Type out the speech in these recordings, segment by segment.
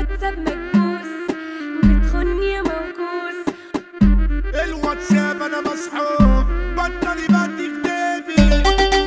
الواتساب مكبوس، بتخوني يا موكوس. الواتساب انا مسحوق، بطلي بدي كتابي.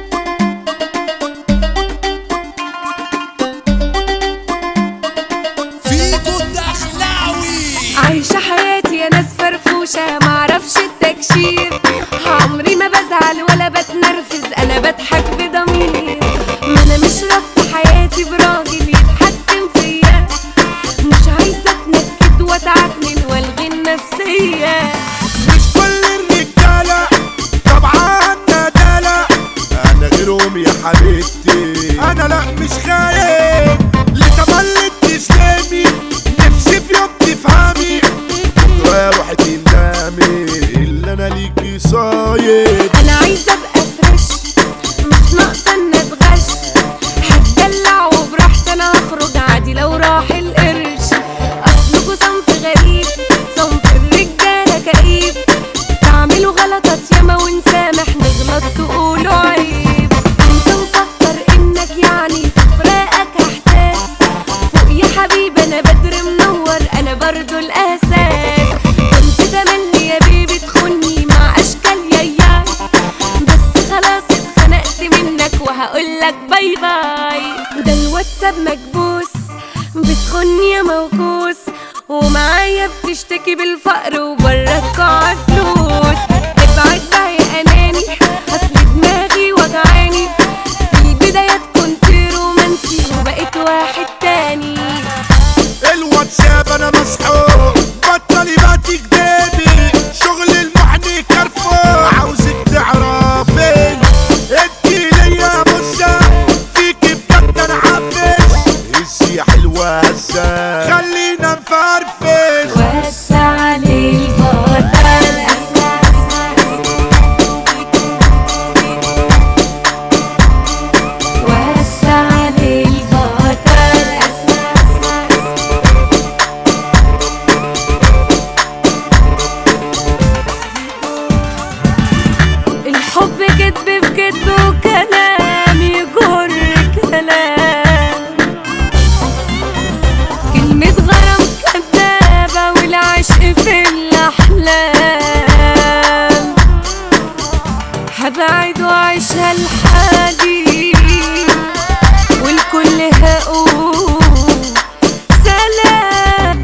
فيكو الدخلاوي عايشة حياتي يا ناس فرفوشة، معرفش التكشير. عمري ما بزعل ولا بتنرفز، انا بضحك بضمير. ما انا مش ربط حياتي براجل يتحكم فيا، مش عايزة اتنكد واتعكنن والغي النفسية. مش كل الرجالة طبعا ندالة، انا غيرهم يا حبيبتي. انا لا مش خايف لتملك تسلمي، نفسي في يوم تفهمي بكرة يا روحي تندمي اللي انا ليكي صايد. انا عايزة ابقى فريش، مش ناقصة ان اتغش. هتدلع وبراحتي انا هخرج عادي لو راح القرش. اصلكوا صنف غريب، صنف الرجالة كئيب. تعملوا غلطات ياما ونسامح، نغلط تقولوا عيب. انت مفكر انك يعني في فراقك هحتاس. فوق يا حبيبي انا بدر منور، انا برضو الاساس. كنت تملي يا بيبي تخوني مع اشكال يايا، بس خلاص اتخنقت منك وهقولك باي باي. وده الواتساب مكبوس، بتخوني يا موكوس. ومعايا بتشتكي بالفقر وبره القاعة فلوس. ابعد بقى يا اناني، اصل دماغي وجعاني. في البدايات كنت رومانسي وبقيت واحد تاني. الواتساب انا مسحوق، بطلي بدي كدابي. شغل المحني كرفوع، عاوزك تعرفي انتي ليا مسا فيكي بجد انا حافظ. هزي يا حلوة هزة خلينا نفرفش. وسع لي البطل، وسع لي البطل. الحب كدب في كدب وكلام يجر كلام. كلمة غرام كدابة والعشق في الأحلام. هبعد وعيشها لحالي والكل هقول سلام.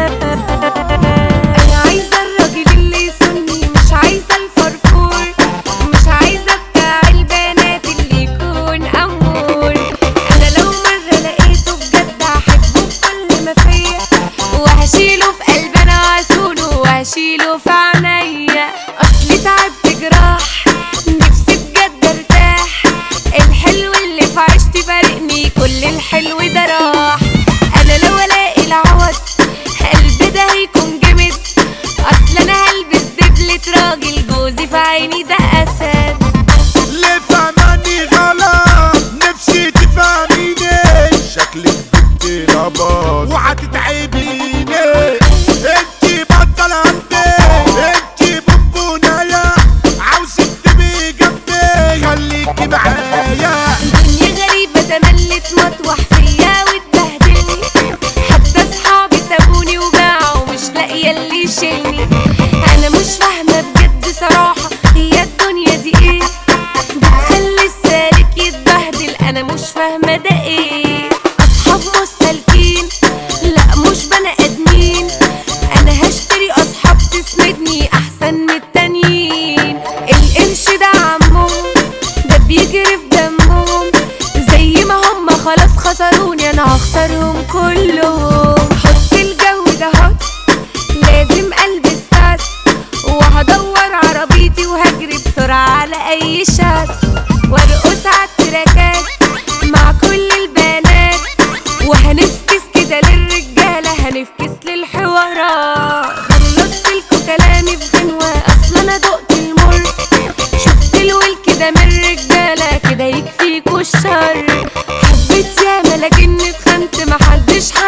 أنا عايزة الراجل اللي يسني، مش عايزة الفرفور. مش عايزة بتاع البنات اللي يكون أمور. أنا لو مرة لقيته بجد هحبه بكل ما فيا، وهشيله في قلبي أنا وهسوله وهشيله في عينيا. أصلي تعبت جراح، نفسي بجد ارتاح. الحلو اللي في عيشتي فارقني، كل الحلو ده راح. أنا لو ألاقي العوض قلبي ده هيكون جامد. أصل أنا هلبس دبلة راجل، جوزي في عيني ده أسد. ليه فهماني غلط؟ نفسي تفهميني، شكلك بنت نبض وهتتعبيني. انتي بطل عندي، انتي بونبونايا، عاوزك تبقي جنبي خليكي معايا. الدنيا غريبة تملت مطوح فيا واتبهدلني. حتى صحابي سابوني وباعوا، مش لاقية اللي يشيلني. أنا مش فاهمة بجد صراحة، هي الدنيا دي ايه بتخلي السالك يتبهدل؟ أنا مش فاهمة ده ايه. أصحاب مش سالكين، لا مش بني آدمين. أنا هشتري أصحاب تسندني أحسن من التانيين. القرش ده عمهم، ده بيجري في دمهم. زي ما هم خلاص خسروني، أنا هخسرهم كلهم. حط الجو ده هوت، لازم ألبس تاس. وهدور عربيتي وهجري بسرعة على أي شات، وارقص عالتراكات مع كل البنات. وهنفكس كده للرجالة، هنفكس للحوارات. خلصت لكم كلامي في غنوة، أصل أنا دقت المر. شفت الول كده من الرجالة، كده يكفيكوا الشر. حبيت ياما لكن اتخنت، محدش